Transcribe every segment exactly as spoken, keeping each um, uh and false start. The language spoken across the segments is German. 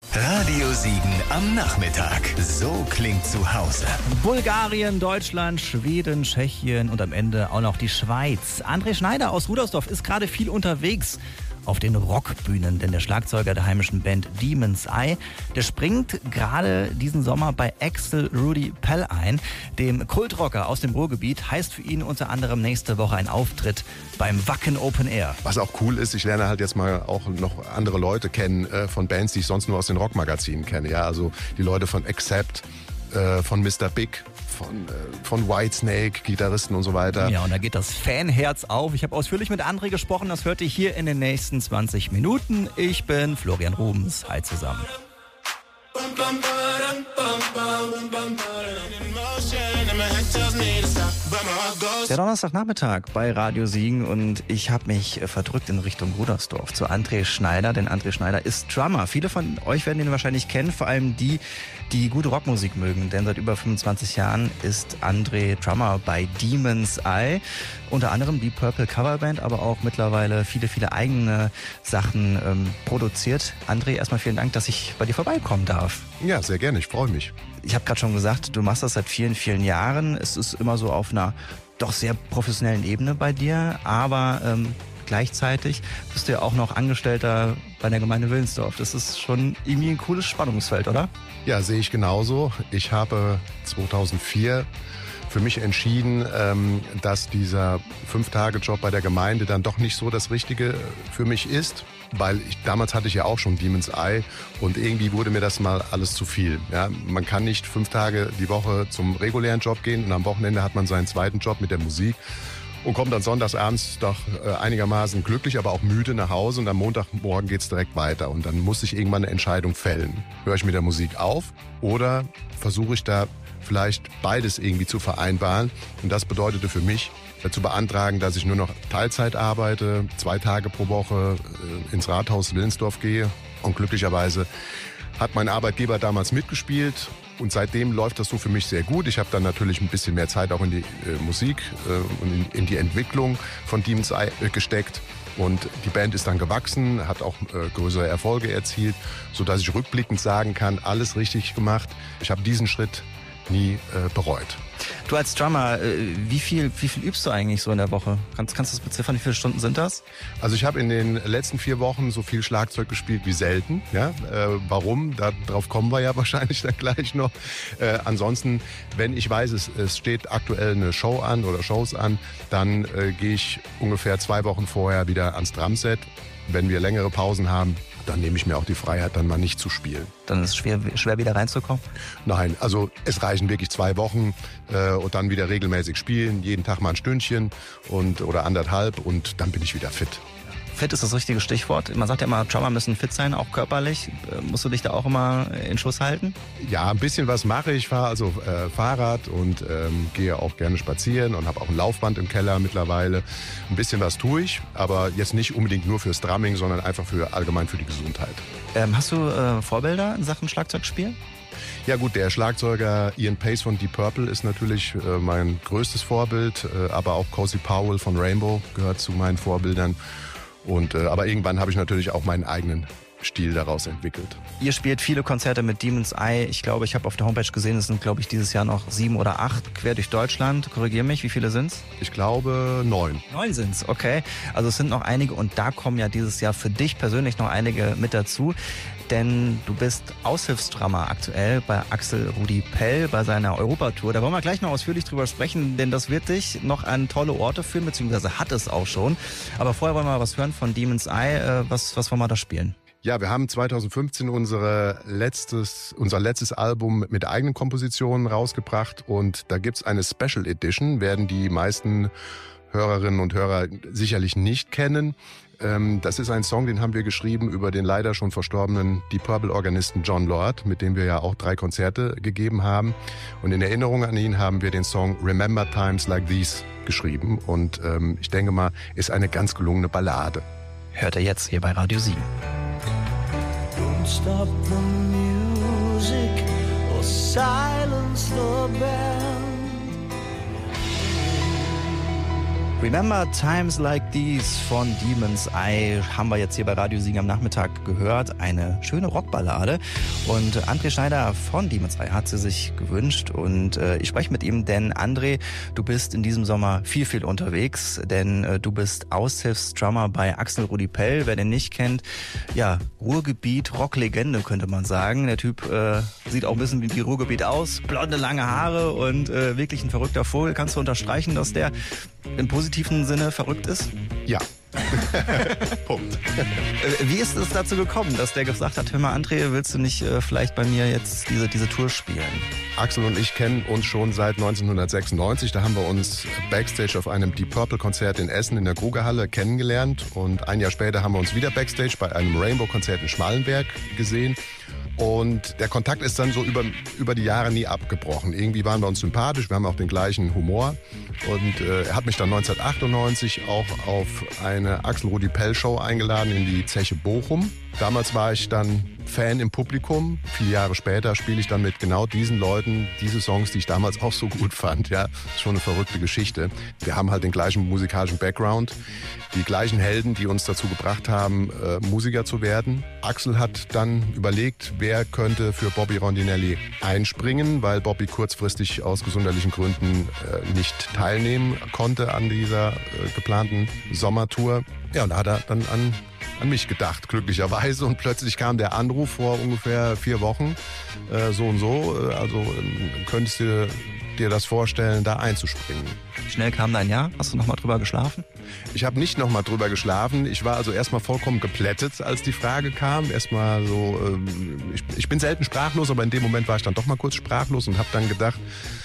Radio Siegen am Nachmittag. So klingt zu Hause. Bulgarien, Deutschland, Schweden, Tschechien und am Ende auch noch die Schweiz. André Schneider aus Rudersdorf ist gerade viel unterwegs auf den Rockbühnen, denn der Schlagzeuger der heimischen Band Demon's Eye, der springt gerade diesen Sommer bei Axel Rudi Pell ein. Dem Kultrocker aus dem Ruhrgebiet heißt für ihn unter anderem nächste Woche ein Auftritt beim Wacken Open Air. Was auch cool ist, ich lerne halt jetzt mal auch noch andere Leute kennen äh, von Bands, die ich sonst nur aus den Rockmagazinen kenne. Ja, also die Leute von Accept, äh, von Mister Big, von, äh, von Whitesnake, Gitarristen und so weiter. Ja, und da geht das Fanherz auf. Ich habe ausführlich mit André gesprochen, das hört ihr hier in den nächsten zwanzig Minuten. Ich bin Florian Rubens. Hi zusammen. Der Donnerstagnachmittag bei Radio Siegen und ich habe mich verdrückt in Richtung Rudersdorf zu André Schneider, denn André Schneider ist Drummer. Viele von euch werden ihn wahrscheinlich kennen, vor allem die, die gute Rockmusik mögen, denn seit über fünfundzwanzig Jahren ist André Drummer bei Demon's Eye. Unter anderem die Purple Coverband, aber auch mittlerweile viele, viele eigene Sachen ähm, produziert. André, erstmal vielen Dank, dass ich bei dir vorbeikommen darf. Ja, sehr gerne, ich freue mich. Ich habe gerade schon gesagt, du machst das seit vielen, vielen Jahren. Es ist immer so auf einer doch sehr professionellen Ebene bei dir, aber ähm, gleichzeitig bist du ja auch noch Angestellter bei der Gemeinde Wilnsdorf. Das ist schon irgendwie ein cooles Spannungsfeld, oder? Ja, sehe ich genauso. Ich habe zweitausendvier für mich entschieden, ähm, dass dieser Fünf-Tage-Job bei der Gemeinde dann doch nicht so das Richtige für mich ist. Weil ich, damals hatte ich ja auch schon Demon's Eye und irgendwie wurde mir das mal alles zu viel. Ja, man kann nicht fünf Tage die Woche zum regulären Job gehen und am Wochenende hat man seinen zweiten Job mit der Musik und kommt dann sonntagsabends doch äh, einigermaßen glücklich, aber auch müde nach Hause und am Montagmorgen geht's direkt weiter. Und dann muss ich irgendwann eine Entscheidung fällen. Höre ich mit der Musik auf oder versuche ich da vielleicht beides irgendwie zu vereinbaren? Und das bedeutete für mich, zu beantragen, dass ich nur noch Teilzeit arbeite, zwei Tage pro Woche äh, ins Rathaus Wilnsdorf gehe. Und glücklicherweise hat mein Arbeitgeber damals mitgespielt und seitdem läuft das so für mich sehr gut. Ich habe dann natürlich ein bisschen mehr Zeit auch in die äh, Musik äh, und in, in die Entwicklung von Demon's Eye äh, gesteckt. Und die Band ist dann gewachsen, hat auch äh, größere Erfolge erzielt, sodass ich rückblickend sagen kann, alles richtig gemacht. Ich habe diesen Schritt nie äh, bereut. Du als Drummer, äh, wie viel, wie viel übst du eigentlich so in der Woche? Kannst, kannst du das beziffern? Wie viele Stunden sind das? Also ich habe in den letzten vier Wochen so viel Schlagzeug gespielt wie selten. Ja? Äh, warum? Darauf kommen wir ja wahrscheinlich dann gleich noch. Äh, ansonsten, wenn ich weiß, es, es steht aktuell eine Show an oder Shows an, dann äh, gehe ich ungefähr zwei Wochen vorher wieder ans Drumset. Wenn wir längere Pausen haben, dann nehme ich mir auch die Freiheit, dann mal nicht zu spielen. Dann ist es schwer, schwer wieder reinzukommen? Nein, also es reichen wirklich zwei Wochen äh, und dann wieder regelmäßig spielen, jeden Tag mal ein Stündchen und, oder anderthalb und dann bin ich wieder fit. Fit ist das richtige Stichwort. Man sagt ja immer, Drummer müssen fit sein, auch körperlich. Musst du dich da auch immer in Schuss halten? Ja, ein bisschen was mache ich. Ich fahre also äh, Fahrrad und ähm, gehe auch gerne spazieren und habe auch ein Laufband im Keller mittlerweile. Ein bisschen was tue ich, aber jetzt nicht unbedingt nur fürs Drumming, sondern einfach für allgemein für die Gesundheit. Ähm, hast du äh, Vorbilder in Sachen Schlagzeugspiel? Ja gut, der Schlagzeuger Ian Pace von Deep Purple ist natürlich äh, mein größtes Vorbild, äh, aber auch Cozy Powell von Rainbow gehört zu meinen Vorbildern. Und, äh, aber irgendwann habe ich natürlich auch meinen eigenen Stil daraus entwickelt. Ihr spielt viele Konzerte mit Demon's Eye. Ich glaube, ich habe auf der Homepage gesehen, es sind, glaube ich, dieses Jahr noch sieben oder acht quer durch Deutschland. Korrigier mich, wie viele sind's? Ich glaube neun. Neun sind's, okay. Also es sind noch einige und da kommen ja dieses Jahr für dich persönlich noch einige mit dazu. Denn du bist Aushilfsdrummer aktuell bei Axel Rudi Pell bei seiner Europatour. Da wollen wir gleich noch ausführlich drüber sprechen, denn das wird dich noch an tolle Orte führen, beziehungsweise hat es auch schon. Aber vorher wollen wir mal was hören von Demon's Eye. Was, was wollen wir da spielen? Ja, wir haben zweitausendfünfzehn unsere letztes, unser letztes Album mit eigenen Kompositionen rausgebracht und da gibt's eine Special Edition, werden die meisten Hörerinnen und Hörer sicherlich nicht kennen. Das ist ein Song, den haben wir geschrieben über den leider schon verstorbenen Deep Purple-Organisten Jon Lord, mit dem wir ja auch drei Konzerte gegeben haben. Und in Erinnerung an ihn haben wir den Song Remember Times Like These geschrieben. Und ähm, ich denke mal, ist eine ganz gelungene Ballade. Hört er jetzt hier bei Radio Siegen. Don't stop the music or silence the band. Remember Times Like These von Demon's Eye haben wir jetzt hier bei Radio Siegen am Nachmittag gehört. Eine schöne Rockballade. Und André Schneider von Demon's Eye hat sie sich gewünscht. Und äh, ich spreche mit ihm, denn André, du bist in diesem Sommer viel, viel unterwegs. Denn äh, du bist Aushilfsdrummer bei Axel Rudi Pell. Wer den nicht kennt, ja, Ruhrgebiet, Rocklegende könnte man sagen. Der Typ äh, sieht auch ein bisschen wie die Ruhrgebiet aus. Blonde, lange Haare und äh, wirklich ein verrückter Vogel. Kannst du unterstreichen, dass der im positiven Sinne verrückt ist? Ja. Punkt. Wie ist es dazu gekommen, dass der gesagt hat, hör mal André, willst du nicht äh, vielleicht bei mir jetzt diese, diese Tour spielen? Axel und ich kennen uns schon seit neunzehnhundertsechsundneunzig. Da haben wir uns Backstage auf einem Deep Purple-Konzert in Essen in der Grugerhalle kennengelernt. Und ein Jahr später haben wir uns wieder Backstage bei einem Rainbow-Konzert in Schmallenberg gesehen. Und der Kontakt ist dann so über, über die Jahre nie abgebrochen. Irgendwie waren wir uns sympathisch, wir haben auch den gleichen Humor. Und äh, er hat mich dann neunzehnhundertachtundneunzig auch auf eine Axel Rudi Pell Show eingeladen in die Zeche Bochum. Damals war ich dann Fan im Publikum. Viele Jahre später spiele ich dann mit genau diesen Leuten diese Songs, die ich damals auch so gut fand. Ja, ist schon eine verrückte Geschichte. Wir haben halt den gleichen musikalischen Background, die gleichen Helden, die uns dazu gebracht haben, äh, Musiker zu werden. Axel hat dann überlegt, wer könnte für Bobby Rondinelli einspringen, weil Bobby kurzfristig aus gesundheitlichen Gründen äh, nicht teilnehmen konnte an dieser äh, geplanten Sommertour. Ja, und da hat er dann an an mich gedacht, glücklicherweise. Und plötzlich kam der Anruf vor ungefähr vier Wochen, äh, so und so. Äh, also äh, könntest du dir das vorstellen, da einzuspringen. Wie schnell kam dein Ja? Hast du nochmal drüber geschlafen? Ich habe nicht nochmal drüber geschlafen. Ich war also erstmal vollkommen geplättet, als die Frage kam. Erstmal so, äh, ich, ich bin selten sprachlos, aber in dem Moment war ich dann doch mal kurz sprachlos und habe dann gedacht,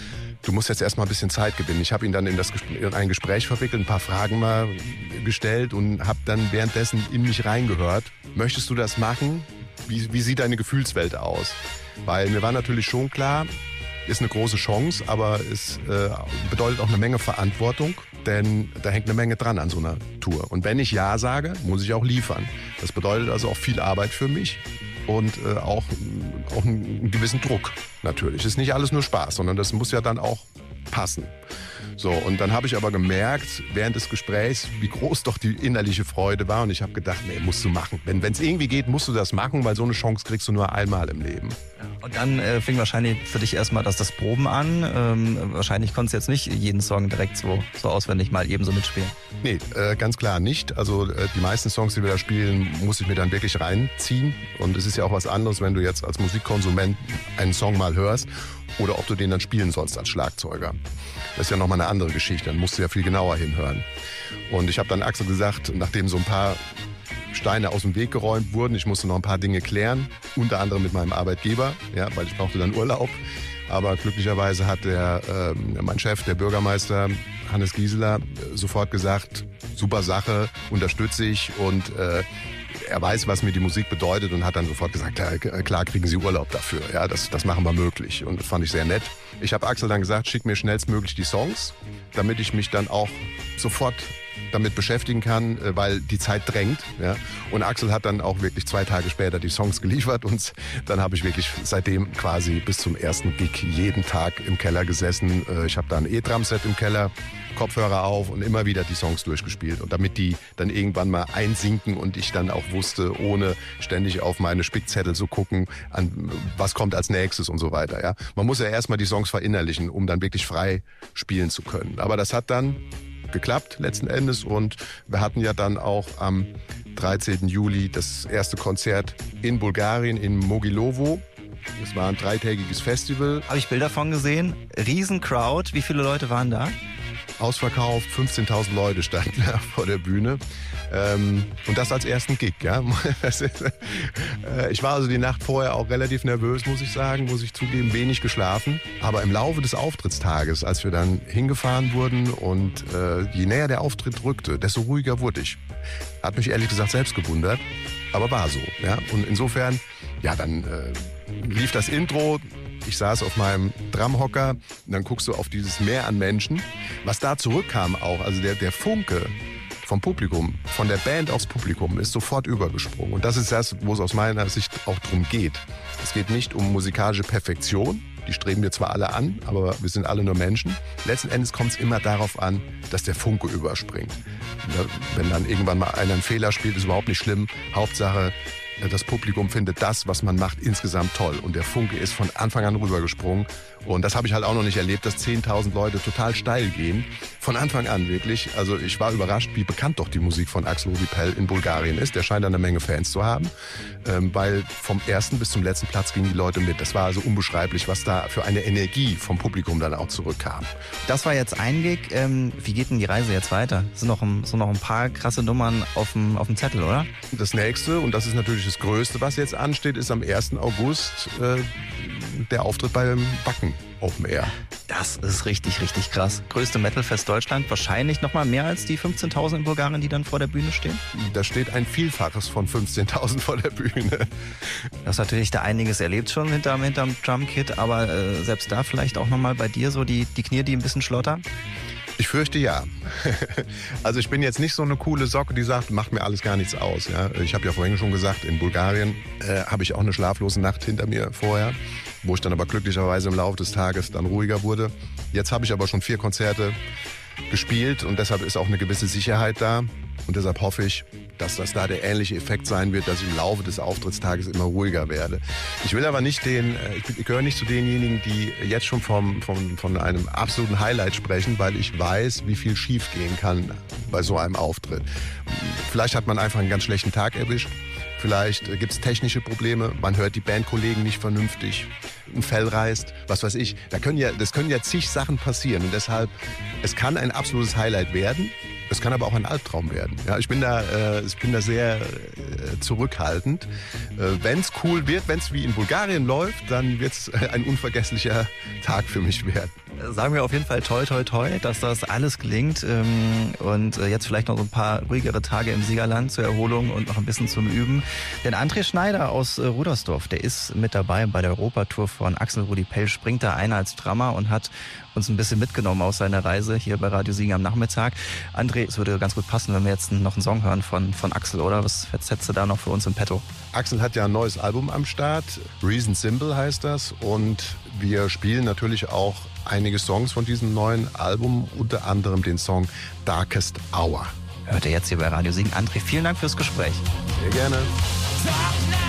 du musst jetzt erstmal ein bisschen Zeit gewinnen. Ich habe ihn dann in, das, in ein Gespräch verwickelt, ein paar Fragen mal gestellt und habe dann währenddessen in mich reingehört. Möchtest du das machen? Wie, wie sieht deine Gefühlswelt aus? Weil mir war natürlich schon klar, ist eine große Chance, aber es äh, bedeutet auch eine Menge Verantwortung, denn da hängt eine Menge dran an so einer Tour. Und wenn ich Ja sage, muss ich auch liefern. Das bedeutet also auch viel Arbeit für mich. Und äh, auch, auch einen gewissen Druck natürlich. Es ist nicht alles nur Spaß, sondern das muss ja dann auch passen. So, und dann habe ich aber gemerkt, während des Gesprächs, wie groß doch die innerliche Freude war. Und ich habe gedacht, nee, musst du machen. Wenn es irgendwie geht, musst du das machen, weil so eine Chance kriegst du nur einmal im Leben. Und dann äh, fing wahrscheinlich für dich erstmal das, das Proben an. Ähm, wahrscheinlich konntest du jetzt nicht jeden Song direkt so, so auswendig mal ebenso mitspielen. Nee, äh, ganz klar nicht. Also äh, die meisten Songs, die wir da spielen, muss ich mir dann wirklich reinziehen. Und es ist ja auch was anderes, wenn du jetzt als Musikkonsument einen Song mal hörst oder ob du den dann spielen sollst als Schlagzeuger. Das ist ja nochmal eine andere Geschichte. Dann musst du ja viel genauer hinhören. Und ich habe dann Axel gesagt, nachdem so ein paar Steine aus dem Weg geräumt wurden. Ich musste noch ein paar Dinge klären, unter anderem mit meinem Arbeitgeber, ja, weil ich brauchte dann Urlaub. Aber glücklicherweise hat der, äh, mein Chef, der Bürgermeister Hannes Gieseler, sofort gesagt, super Sache, unterstütze ich und äh, er weiß, was mir die Musik bedeutet und hat dann sofort gesagt, ja, klar kriegen Sie Urlaub dafür, ja, das, das machen wir möglich. Und das fand ich sehr nett. Ich habe Axel dann gesagt, schick mir schnellstmöglich die Songs, damit ich mich dann auch sofort damit beschäftigen kann, weil die Zeit drängt. Ja. Und Axel hat dann auch wirklich zwei Tage später die Songs geliefert und dann habe ich wirklich seitdem quasi bis zum ersten Gig jeden Tag im Keller gesessen. Ich habe da ein E-Drum-Set im Keller, Kopfhörer auf und immer wieder die Songs durchgespielt. Und damit die dann irgendwann mal einsinken und ich dann auch wusste, ohne ständig auf meine Spickzettel zu gucken, an was kommt als nächstes und so weiter. Ja. Man muss ja erstmal die Songs verinnerlichen, um dann wirklich frei spielen zu können. Aber das hat dann geklappt letzten Endes und wir hatten ja dann auch am dreizehnten Juli das erste Konzert in Bulgarien, in Mogilovo. Es war ein dreitägiges Festival. Habe ich Bilder von gesehen. Riesencrowd. Wie viele Leute waren da? Ausverkauft, fünfzehntausend Leute standen da vor der Bühne. Ähm, und das als ersten Gig, ja. Ich war also die Nacht vorher auch relativ nervös, muss ich sagen, muss ich zugeben, wenig geschlafen. Aber im Laufe des Auftrittstages, als wir dann hingefahren wurden und äh, je näher der Auftritt rückte, desto ruhiger wurde ich. Hat mich ehrlich gesagt selbst gewundert, aber war so, ja. Und insofern, ja, dann äh, lief das Intro. Ich saß auf meinem Drumhocker und dann guckst du auf dieses Meer an Menschen. Was da zurückkam auch, also der, der Funke vom Publikum, von der Band aufs Publikum ist sofort übergesprungen. Und das ist das, wo es aus meiner Sicht auch drum geht. Es geht nicht um musikalische Perfektion, Die streben wir zwar alle an, aber wir sind alle nur Menschen. Letzten Endes kommt es immer darauf an, dass der Funke überspringt. Wenn dann irgendwann mal einer einen Fehler spielt, ist überhaupt nicht schlimm. Hauptsache, das Publikum findet das, was man macht, insgesamt toll. Und der Funke ist von Anfang an rübergesprungen. Und das habe ich halt auch noch nicht erlebt, dass zehntausend Leute total steil gehen. Von Anfang an wirklich. Also ich war überrascht, wie bekannt doch die Musik von Axel Rudi Pell in Bulgarien ist. Der scheint eine Menge Fans zu haben. Ähm, weil vom ersten bis zum letzten Platz gingen die Leute mit. Das war also unbeschreiblich, was da für eine Energie vom Publikum dann auch zurückkam. Das war jetzt ein Gig. Ähm, wie geht denn die Reise jetzt weiter? Es sind noch ein, sind noch ein paar krasse Nummern auf dem, auf dem Zettel, oder? Das nächste, und das ist natürlich das Größte, was jetzt ansteht, ist am ersten August äh, der Auftritt beim Wacken Open Air. Das ist richtig, richtig krass. Größte Metalfest Deutschland. Wahrscheinlich noch mal mehr als die fünfzehntausend in Bulgarien, die dann vor der Bühne stehen? Da steht ein Vielfaches von fünfzehntausend vor der Bühne. Du hast natürlich da einiges erlebt schon hinterm, hinterm Drumkit, aber äh, selbst da vielleicht auch noch mal bei dir so die, die Knie, die ein bisschen schlottern? Ich fürchte ja. Also ich bin jetzt nicht so eine coole Socke, die sagt, macht mir alles gar nichts aus. Ja? Ich habe ja vorhin schon gesagt, in Bulgarien äh, habe ich auch eine schlaflose Nacht hinter mir vorher, wo ich dann aber glücklicherweise im Laufe des Tages dann ruhiger wurde. Jetzt habe ich aber schon vier Konzerte gespielt und deshalb ist auch eine gewisse Sicherheit da. Und deshalb hoffe ich, dass das da der ähnliche Effekt sein wird, dass ich im Laufe des Auftrittstages immer ruhiger werde. Ich will aber nicht den, ich gehöre nicht zu denjenigen, die jetzt schon vom, vom, von einem absoluten Highlight sprechen, weil ich weiß, wie viel schief gehen kann bei so einem Auftritt. Vielleicht hat man einfach einen ganz schlechten Tag erwischt. Vielleicht gibt es technische Probleme, man hört die Bandkollegen nicht vernünftig, ein Fell reißt, was weiß ich. Da können ja, das können ja zig Sachen passieren und deshalb, es kann ein absolutes Highlight werden. Es kann aber auch ein Albtraum werden. Ja, ich bin da, äh, ich bin da sehr äh, zurückhaltend. Äh, wenn es cool wird, wenn es wie in Bulgarien läuft, dann wird es äh, ein unvergesslicher Tag für mich werden. Sagen wir auf jeden Fall toi toi toi, dass das alles gelingt ähm, und äh, jetzt vielleicht noch so ein paar ruhigere Tage im Siegerland zur Erholung und noch ein bisschen zum Üben. Denn André Schneider aus äh, Rudersdorf, der ist mit dabei bei der Europatour von Axel Rudi Pell, springt da ein als Drummer und hat uns ein bisschen mitgenommen aus seiner Reise hier bei Radio Siegen am Nachmittag. André, es würde ganz gut passen, wenn wir jetzt noch einen Song hören von, von Axel, oder? Was hättest du da noch für uns im Petto? Axel hat ja ein neues Album am Start, Reason Simple heißt das, und wir spielen natürlich auch einige Songs von diesem neuen Album, unter anderem den Song Darkest Hour. Hört ihr jetzt hier bei Radio Siegen. André, vielen Dank fürs Gespräch. Sehr gerne. Dark night.